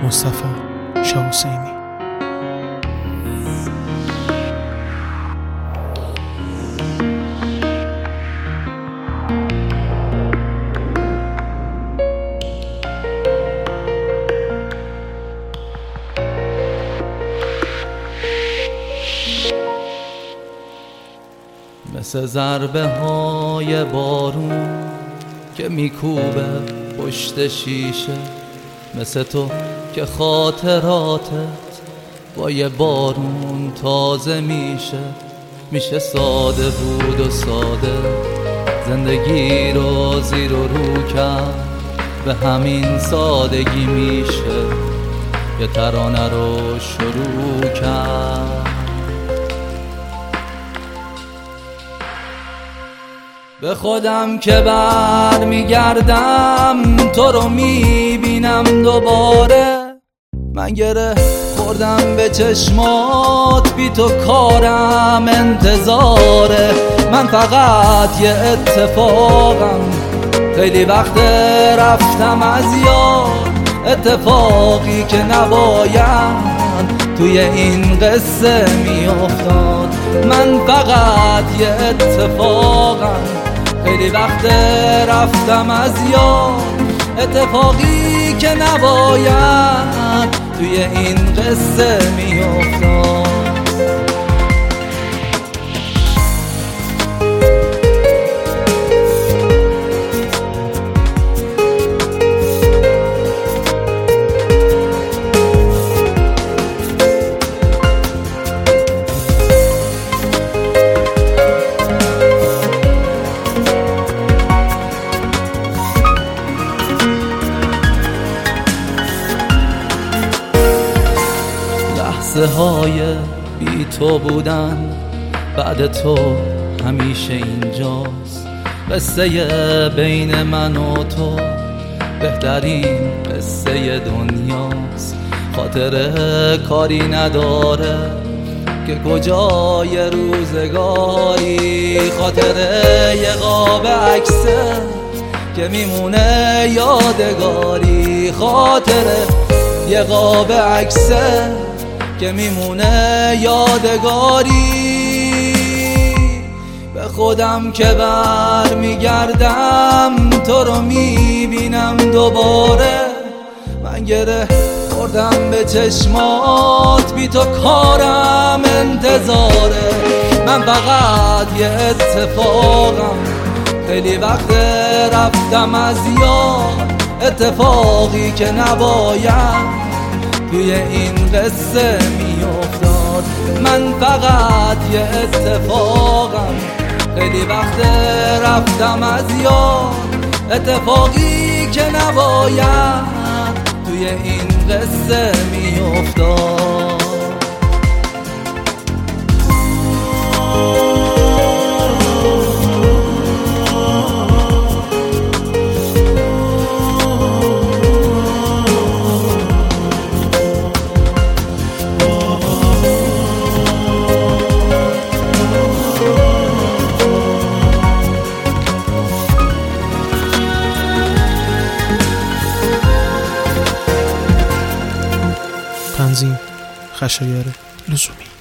مصطفی شاه حسینی. مثل ضربه های بارون که میکوبه پشت شیشه، مثل تو که خاطراتت با یه بارون تازه میشه ساده بود و ساده زندگی رو زیر و رو کرد، به همین سادگی میشه یه ترانه رو شروع کرد. به خودم که بر میگردم تو رو میبینم دوباره، من گره خوردم به چشمات، بی تو کارم انتظاره. من فقط یه اتفاقم، خیلی وقت رفتم از یاد، اتفاقی که نباید توی این قصه میافتاد. من فقط یه اتفاقم، خیلی وقت رفتم از یاد، اتفاقی که نباید توی این قصه میافتاد. لحظه های بی تو بودن بعد تو همیشه اینجاست، قصه بین من و تو بهترین قصه دنیاست. خاطره کاری نداره که کجای روزگاری، خاطره یه قاب عکسه که میمونه یادگاری، خاطره یه قاب عکسه که میمونه یادگاری. به خودم که بر میگردم تو رو میبینم دوباره، من گره خوردم به چشمات، بی تو کارم انتظاره. من فقط یه اتفاقم، خیلی وقت رفتم از یاد، اتفاقی که نباید توی این قصه میافتاد. من فقط یه اتفاقم، خیلی وقت رفتم از یاد، اتفاقی که نباید توی این قصه میافتاد. تنظیم خشایار لزومی.